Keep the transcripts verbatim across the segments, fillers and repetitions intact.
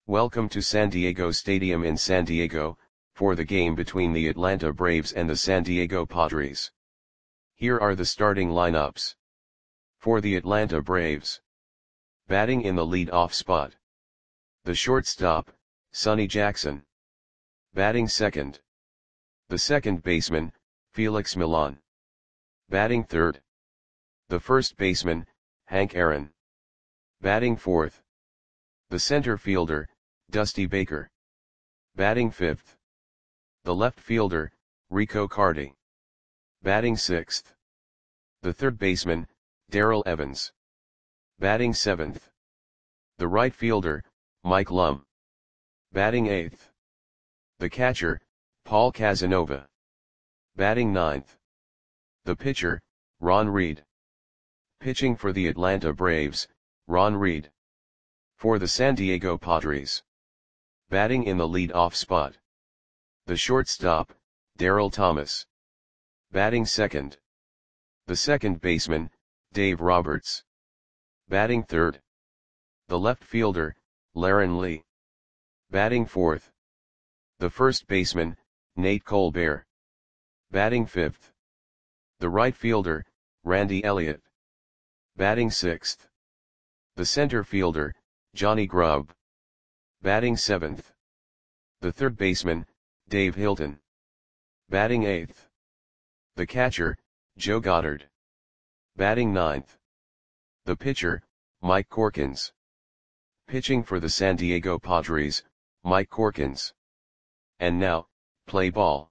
Welcome to San Diego Stadium in San Diego, for the game between the Atlanta Braves and the San Diego Padres. Here are the starting lineups. For the Atlanta Braves. Batting in the lead-off spot. The shortstop, Sonny Jackson. Batting second. The second baseman, Felix Millan. Batting third. The first baseman, Hank Aaron. Batting fourth. The center fielder, Dusty Baker. Batting fifth. The left fielder, Rico Carty. Batting sixth. The third baseman, Darrell Evans. Batting seventh. The right fielder, Mike Lum. Batting eighth. The catcher, Paul Casanova. Batting ninth. The pitcher, Ron Reed. Pitching for the Atlanta Braves, Ron Reed. For the San Diego Padres. Batting in the lead-off spot. The shortstop, Darrell Thomas. Batting second. The second baseman, Dave Roberts. Batting third. The left fielder, Laren Lee. Batting fourth. The first baseman, Nate Colbert. Batting fifth. The right fielder, Randy Elliott. Batting sixth. The center fielder, Johnny Grubb. Batting seventh. The third baseman, Dave Hilton. Batting eighth. The catcher, Joe Goddard. Batting ninth. The pitcher, Mike Corkins. Pitching for the San Diego Padres, Mike Corkins. And now, play ball.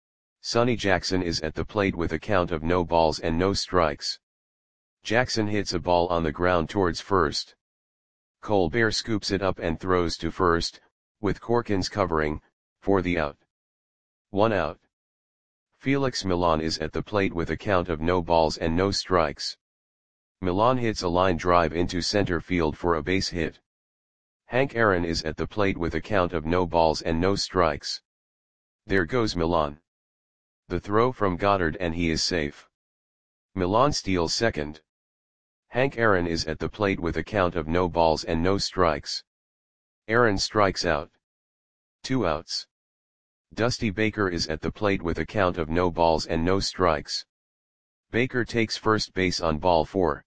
Sonny Jackson is at the plate with a count of no balls and no strikes. Jackson hits a ball on the ground towards first. Colbert scoops it up and throws to first, with Corkins covering, for the out. One out. Felix Millan is at the plate with a count of no balls and no strikes. Millan hits a line drive into center field for a base hit. Hank Aaron is at the plate with a count of no balls and no strikes. There goes Millan. The throw from Goddard and he is safe. Millan steals second. Hank Aaron is at the plate with a count of no balls and no strikes. Aaron strikes out. Two outs. Dusty Baker is at the plate with a count of no balls and no strikes. Baker takes first base on ball four.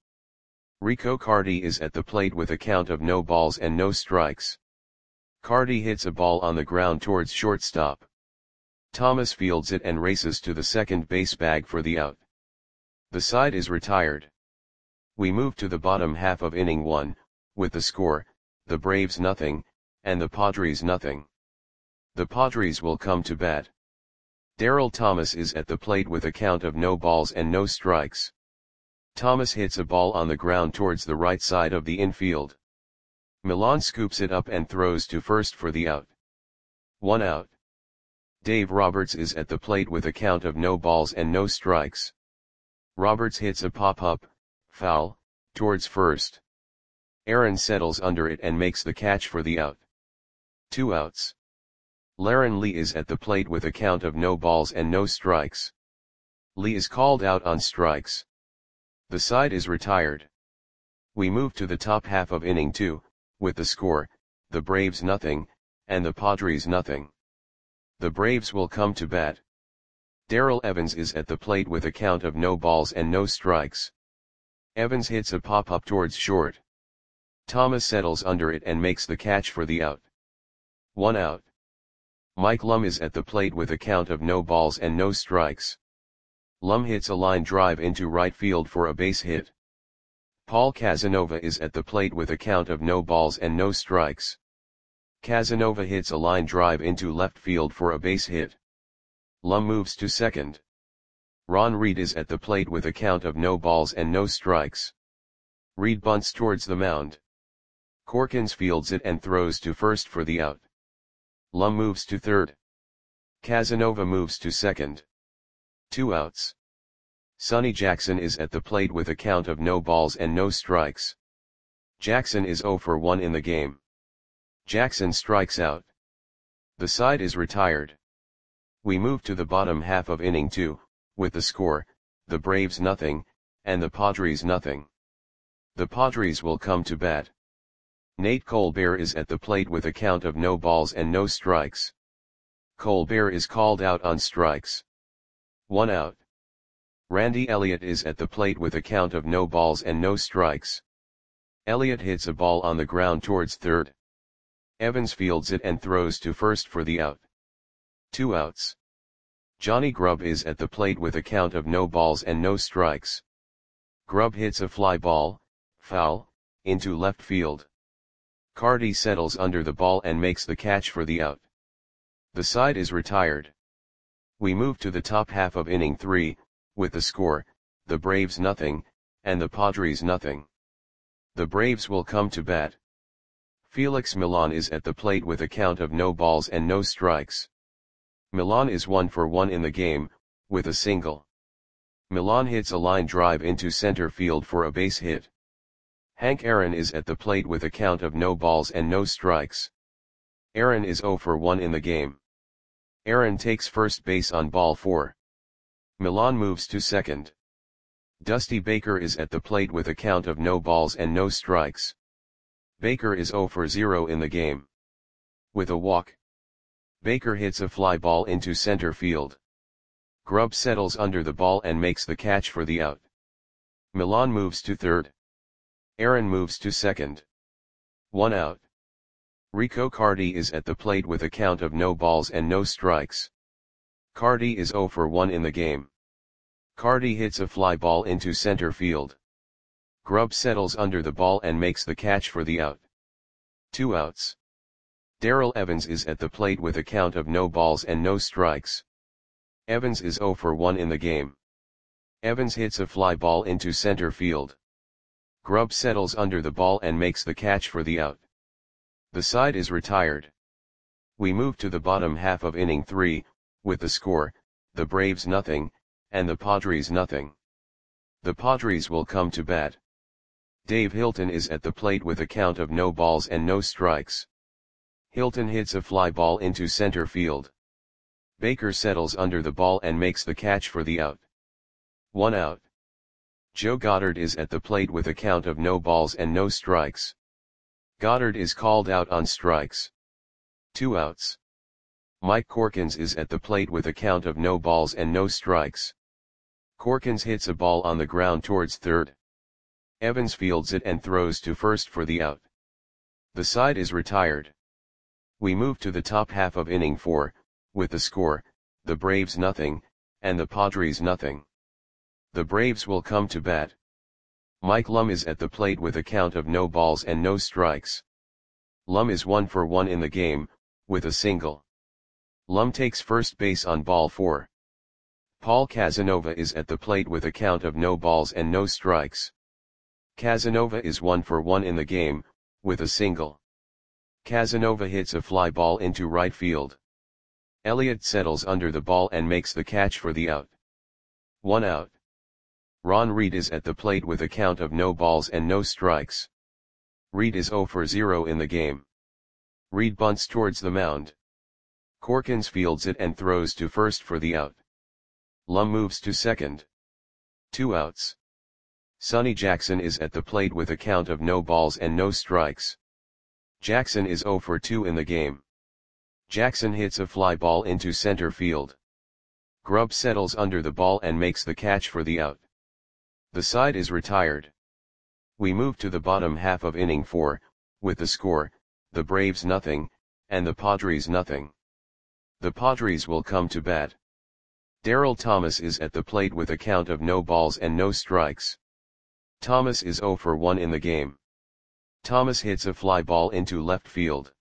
Rico Carty is at the plate with a count of no balls and no strikes. Carty hits a ball on the ground towards shortstop. Thomas fields it and races to the second base bag for the out. The side is retired. We move to the bottom half of inning one, with the score, the Braves nothing, and the Padres nothing. The Padres will come to bat. Darrell Thomas is at the plate with a count of no balls and no strikes. Thomas hits a ball on the ground towards the right side of the infield. Millan scoops it up and throws to first for the out. One out. Dave Roberts is at the plate with a count of no balls and no strikes. Roberts hits a pop-up, foul, towards first. Aaron settles under it and makes the catch for the out. Two outs. Laren Lee is at the plate with a count of no balls and no strikes. Lee is called out on strikes. The side is retired. We move to the top half of inning two, with the score, the Braves nothing, and the Padres nothing. The Braves will come to bat. Darrell Evans is at the plate with a count of no balls and no strikes. Evans hits a pop-up towards short. Thomas settles under it and makes the catch for the out. One out. Mike Lum is at the plate with a count of no balls and no strikes. Lum hits a line drive into right field for a base hit. Paul Casanova is at the plate with a count of no balls and no strikes. Casanova hits a line drive into left field for a base hit. Lum moves to second. Ron Reed is at the plate with a count of no balls and no strikes. Reed bunts towards the mound. Corkins fields it and throws to first for the out. Lum moves to third. Casanova moves to second. Two outs. Sonny Jackson is at the plate with a count of no balls and no strikes. Jackson is zero for one in the game. Jackson strikes out. The side is retired. We move to the bottom half of inning two, with the score, the Braves nothing, and the Padres nothing. The Padres will come to bat. Nate Colbert is at the plate with a count of no balls and no strikes. Colbert is called out on strikes. One out. Randy Elliott is at the plate with a count of no balls and no strikes. Elliott hits a ball on the ground towards third. Evans fields it and throws to first for the out. Two outs. Johnny Grubb is at the plate with a count of no balls and no strikes. Grubb hits a fly ball, foul, into left field. Carty settles under the ball and makes the catch for the out. The side is retired. We move to the top half of inning three, with the score, the Braves nothing, and the Padres nothing. The Braves will come to bat. Felix Millan is at the plate with a count of no balls and no strikes. Millan is one for one in the game, with a single. Millan hits a line drive into center field for a base hit. Hank Aaron is at the plate with a count of no balls and no strikes. Aaron is zero for one in the game. Aaron takes first base on ball four. Millan moves to second. Dusty Baker is at the plate with a count of no balls and no strikes. Baker is zero for zero in the game. With a walk, Baker hits a fly ball into center field. Grubb settles under the ball and makes the catch for the out. Millan moves to third. Aaron moves to second. One out. Rico Carty is at the plate with a count of no balls and no strikes. Carty is zero for one in the game. Carty hits a fly ball into center field. Grubb settles under the ball and makes the catch for the out. Two outs. Darrell Evans is at the plate with a count of no balls and no strikes. Evans is zero for one in the game. Evans hits a fly ball into center field. Grubb settles under the ball and makes the catch for the out. The side is retired. We move to the bottom half of inning three, with the score, the Braves nothing, and the Padres nothing. The Padres will come to bat. Dave Hilton is at the plate with a count of no balls and no strikes. Hilton hits a fly ball into center field. Baker settles under the ball and makes the catch for the out. One out. Joe Goddard is at the plate with a count of no balls and no strikes. Goddard is called out on strikes. Two outs. Mike Corkins is at the plate with a count of no balls and no strikes. Corkins hits a ball on the ground towards third. Evans fields it and throws to first for the out. The side is retired. We move to the top half of inning four, with the score, the Braves nothing, and the Padres nothing. The Braves will come to bat. Mike Lum is at the plate with a count of no balls and no strikes. Lum is one for one in the game, with a single. Lum takes first base on ball four. Paul Casanova is at the plate with a count of no balls and no strikes. Casanova is one for one in the game, with a single. Casanova hits a fly ball into right field. Elliott settles under the ball and makes the catch for the out. One out. Ron Reed is at the plate with a count of no balls and no strikes. Reed is zero for zero in the game. Reed bunts towards the mound. Corkins fields it and throws to first for the out. Lum moves to second. Two outs. Sonny Jackson is at the plate with a count of no balls and no strikes. Jackson is zero for two in the game. Jackson hits a fly ball into center field. Grubb settles under the ball and makes the catch for the out. The side is retired. We move to the bottom half of inning four, with the score, the Braves nothing, and the Padres nothing. The Padres will come to bat. Darrell Thomas is at the plate with a count of no balls and no strikes. Thomas is zero for one in the game. Thomas hits a fly ball into left field.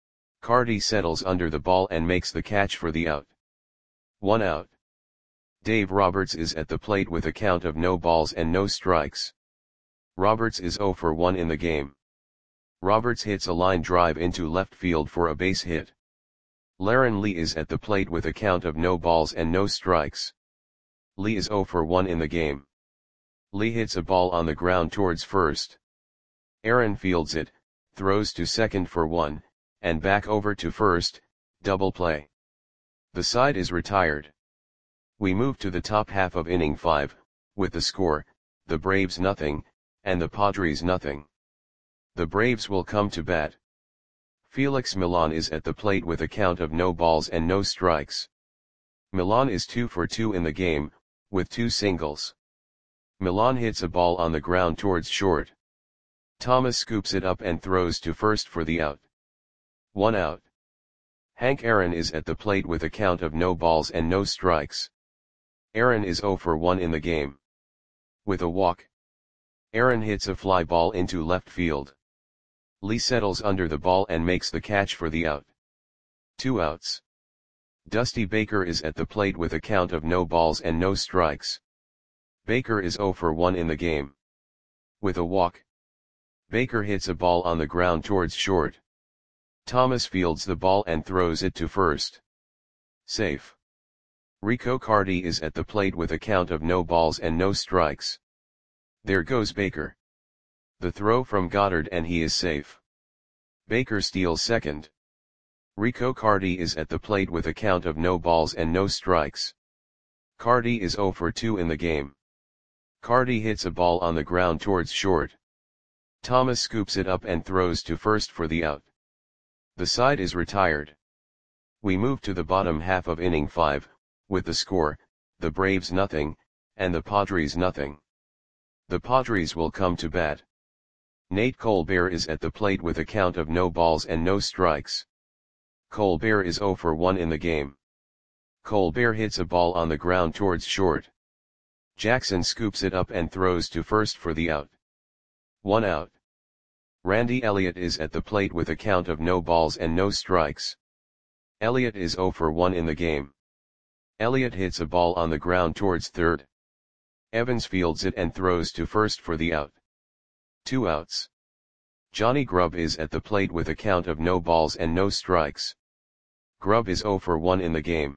Carty settles under the ball and makes the catch for the out. One out. Dave Roberts is at the plate with a count of no balls and no strikes. Roberts is zero for one in the game. Roberts hits a line drive into left field for a base hit. Laren Lee is at the plate with a count of no balls and no strikes. Lee is zero for one in the game. Lee hits a ball on the ground towards first. Aaron fields it, throws to second for one, and back over to first, double play. The side is retired. We move to the top half of inning five, with the score, the Braves nothing, and the Padres nothing. The Braves will come to bat. Felix Millan is at the plate with a count of no balls and no strikes. Millan is two for two in the game, with two singles. Millan hits a ball on the ground towards short. Thomas scoops it up and throws to first for the out. One out. Hank Aaron is at the plate with a count of no balls and no strikes. Aaron is zero for one in the game. With a walk, Aaron hits a fly ball into left field. Lee settles under the ball and makes the catch for the out. Two outs. Dusty Baker is at the plate with a count of no balls and no strikes. Baker is zero for one in the game. With a walk, Baker hits a ball on the ground towards short. Thomas fields the ball and throws it to first. Safe. Rico Carty is at the plate with a count of no balls and no strikes. There goes Baker. The throw from Goddard and he is safe. Baker steals second. Rico Carty is at the plate with a count of no balls and no strikes. Carty is zero for two in the game. Carty hits a ball on the ground towards short. Thomas scoops it up and throws to first for the out. The side is retired. We move to the bottom half of inning five, with the score, the Braves nothing, and the Padres nothing. The Padres will come to bat. Nate Colbert is at the plate with a count of no balls and no strikes. Colbert is zero for one in the game. Colbert hits a ball on the ground towards short. Jackson scoops it up and throws to first for the out. One out. Randy Elliott is at the plate with a count of no balls and no strikes. Elliott is zero for one in the game. Elliott hits a ball on the ground towards third. Evans fields it and throws to first for the out. Two outs. Johnny Grubb is at the plate with a count of no balls and no strikes. Grubb is zero for one in the game.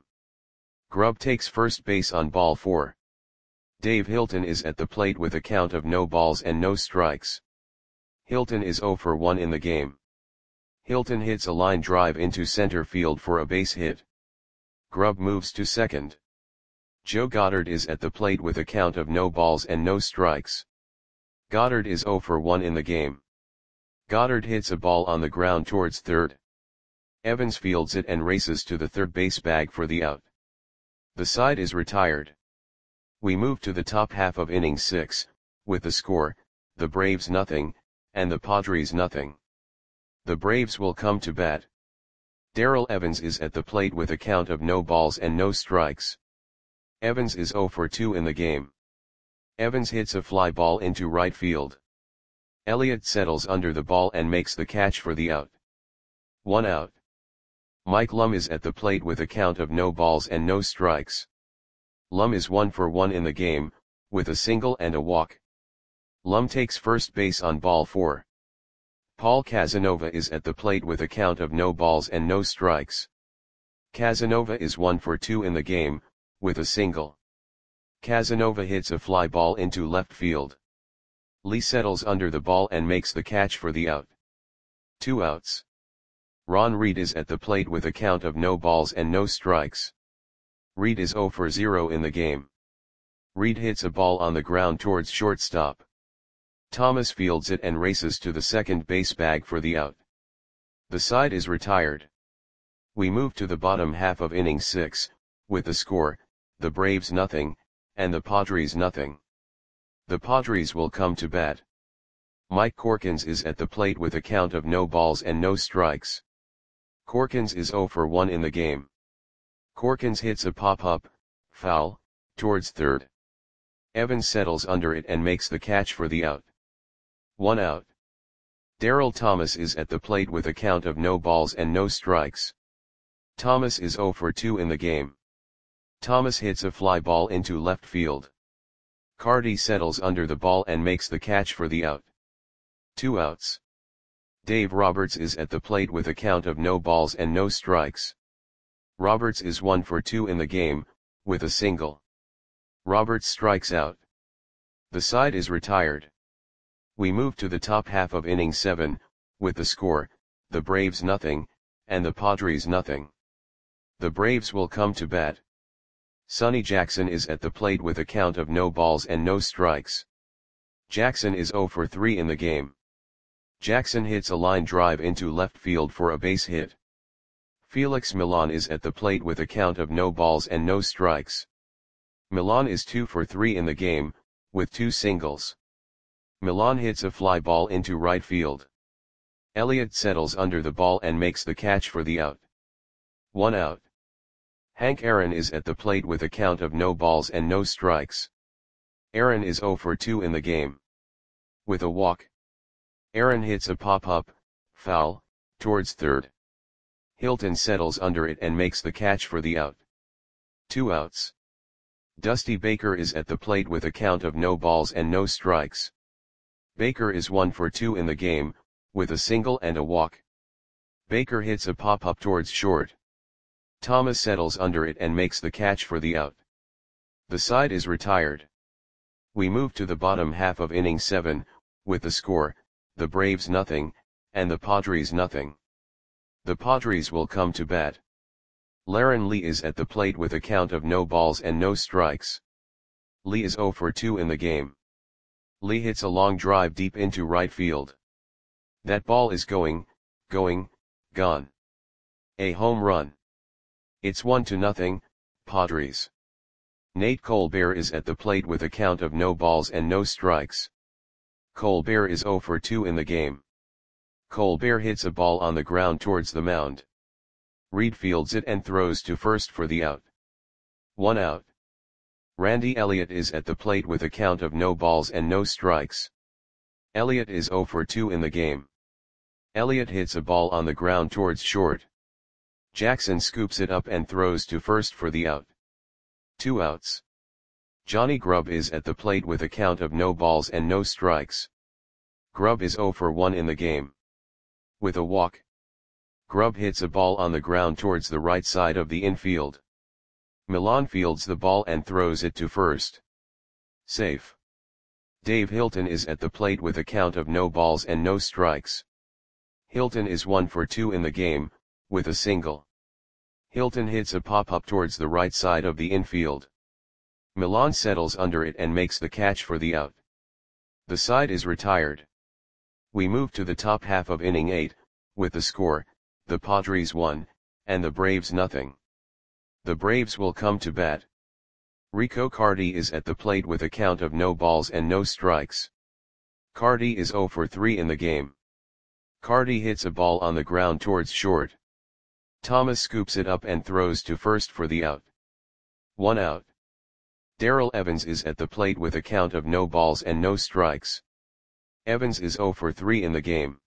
Grubb takes first base on ball four. Dave Hilton is at the plate with a count of no balls and no strikes. Hilton is zero for one in the game. Hilton hits a line drive into center field for a base hit. Grubb moves to second. Joe Goddard is at the plate with a count of no balls and no strikes. Goddard is zero for one in the game. Goddard hits a ball on the ground towards third. Evans fields it and races to the third base bag for the out. The side is retired. We move to the top half of inning six, with the score, the Braves nothing, and the Padres nothing. The Braves will come to bat. Darrell Evans is at the plate with a count of no balls and no strikes. Evans is zero for two in the game. Evans hits a fly ball into right field. Elliott settles under the ball and makes the catch for the out. One out. Mike Lum is at the plate with a count of no balls and no strikes. Lum is one for one in the game, with a single and a walk. Lum takes first base on ball four. Paul Casanova is at the plate with a count of no balls and no strikes. Casanova is one for two in the game, with a single. Casanova hits a fly ball into left field. Lee settles under the ball and makes the catch for the out. Two outs. Ron Reed is at the plate with a count of no balls and no strikes. Reed is zero for zero in the game. Reed hits a ball on the ground towards shortstop. Thomas fields it and races to the second base bag for the out. The side is retired. We move to the bottom half of inning six, with the score, the Braves nothing, and the Padres nothing. The Padres will come to bat. Mike Corkins is at the plate with a count of no balls and no strikes. Corkins is zero for one in the game. Corkins hits a pop-up, foul, towards third. Evans settles under it and makes the catch for the out. One out. Darrell Thomas is at the plate with a count of no balls and no strikes. Thomas is zero for two in the game. Thomas hits a fly ball into left field. Carty settles under the ball and makes the catch for the out. Two outs. Dave Roberts is at the plate with a count of no balls and no strikes. Roberts is one for two in the game, with a single. Roberts strikes out. The side is retired. We move to the top half of inning seven, with the score, the Braves nothing, and the Padres nothing. The Braves will come to bat. Sonny Jackson is at the plate with a count of no balls and no strikes. Jackson is zero for three in the game. Jackson hits a line drive into left field for a base hit. Felix Millan is at the plate with a count of no balls and no strikes. Millan is two for three in the game, with two singles. Millan hits a fly ball into right field. Elliott settles under the ball and makes the catch for the out. One out. Hank Aaron is at the plate with a count of no balls and no strikes. Aaron is zero for two in the game. With a walk. Aaron hits a pop-up, foul, towards third. Hilton settles under it and makes the catch for the out. Two outs. Dusty Baker is at the plate with a count of no balls and no strikes. Baker is one for two in the game, with a single and a walk. Baker hits a pop-up towards short. Thomas settles under it and makes the catch for the out. The side is retired. We move to the bottom half of inning seven, with the score, the Braves nothing, and the Padres nothing. The Padres will come to bat. Laren Lee is at the plate with a count of no balls and no strikes. Lee is zero for two in the game. Lee hits a long drive deep into right field. That ball is going, going, gone. A home run. It's one to nothing, Padres. Nate Colbert is at the plate with a count of no balls and no strikes. Colbert is zero for two in the game. Colbert hits a ball on the ground towards the mound. Reed fields it and throws to first for the out. One out. Randy Elliott is at the plate with a count of no balls and no strikes. Elliott is zero for two in the game. Elliott hits a ball on the ground towards short. Jackson scoops it up and throws to first for the out. Two outs. Johnny Grubb is at the plate with a count of no balls and no strikes. Grubb is zero for one in the game. With a walk. Grubb hits a ball on the ground towards the right side of the infield. Millan fields the ball and throws it to first. Safe. Dave Hilton is at the plate with a count of no balls and no strikes. Hilton is one for two in the game, with a single. Hilton hits a pop-up towards the right side of the infield. Millan settles under it and makes the catch for the out. The side is retired. We move to the top half of inning eight, with the score, the Padres one, and the Braves nothing. The Braves will come to bat. Rico Carty is at the plate with a count of no balls and no strikes. Carty is zero for three in the game. Carty hits a ball on the ground towards short. Thomas scoops it up and throws to first for the out. One out. Darrell Evans is at the plate with a count of no balls and no strikes. Evans is zero for three in the game.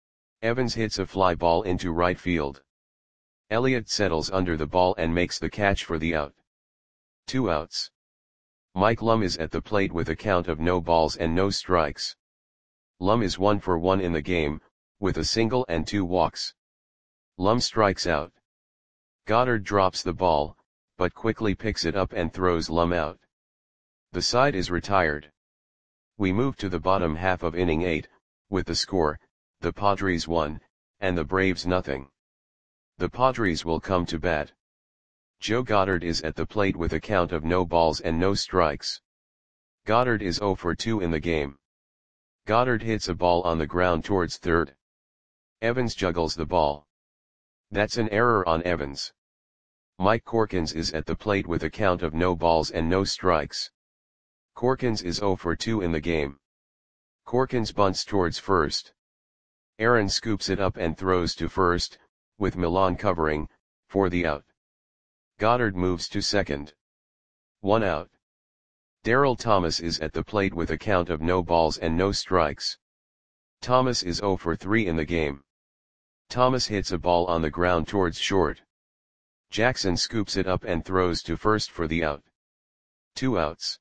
Evans hits a fly ball into right field. Elliott settles under the ball and makes the catch for the out. Two outs. Mike Lum is at the plate with a count of no balls and no strikes. Lum is one for one in the game, with a single and two walks. Lum strikes out. Goddard drops the ball, but quickly picks it up and throws Lum out. The side is retired. We move to the bottom half of inning eight, with the score, the Padres one, and the Braves nothing. The Padres will come to bat. Joe Goddard is at the plate with a count of no balls and no strikes. Goddard is zero for two in the game. Goddard hits a ball on the ground towards third. Evans juggles the ball. That's an error on Evans. Mike Corkins is at the plate with a count of no balls and no strikes. Corkins is zero for two in the game. Corkins bunts towards first. Aaron scoops it up and throws to first, with Millan covering, for the out. Goddard moves to second. One out. Darrell Thomas is at the plate with a count of no balls and no strikes. Thomas is zero for three in the game. Thomas hits a ball on the ground towards short. Jackson scoops it up and throws to first for the out. Two outs.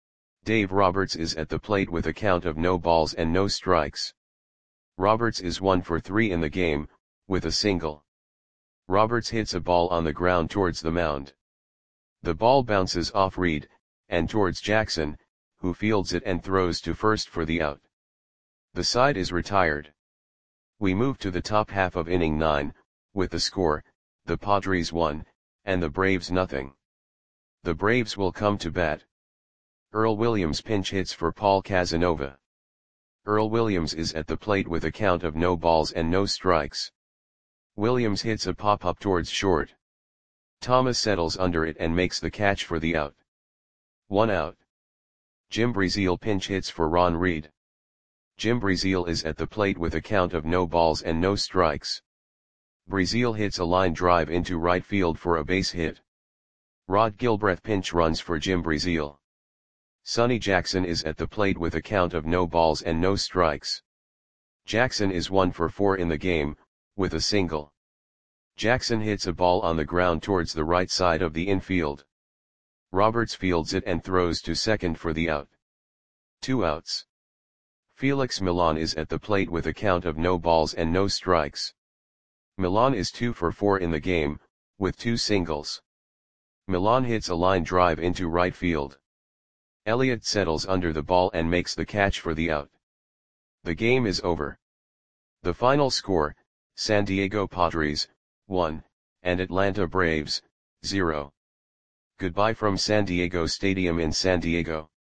Dave Roberts is at the plate with a count of no balls and no strikes. Roberts is one for three in the game, with a single. Roberts hits a ball on the ground towards the mound. The ball bounces off Reed, and towards Jackson, who fields it and throws to first for the out. The side is retired. We move to the top half of inning nine, with the score, the Padres one, and the Braves nothing. The Braves will come to bat. Earl Williams pinch hits for Paul Casanova. Earl Williams is at the plate with a count of no balls and no strikes. Williams hits a pop-up towards short. Thomas settles under it and makes the catch for the out. One out. Jim Breazeal pinch hits for Ron Reed. Jim Breazeal is at the plate with a count of no balls and no strikes. Breazeal hits a line drive into right field for a base hit. Rod Gilbreth pinch runs for Jim Breazeal. Sonny Jackson is at the plate with a count of no balls and no strikes. Jackson is one for four in the game, with a single. Jackson hits a ball on the ground towards the right side of the infield. Roberts fields it and throws to second for the out. Two outs. Felix Millan is at the plate with a count of no balls and no strikes. Millan is two for four in the game, with two singles. Millan hits a line drive into right field. Elliott settles under the ball and makes the catch for the out. The game is over. The final score, San Diego Padres, one, and Atlanta Braves, zero. Goodbye from San Diego Stadium in San Diego.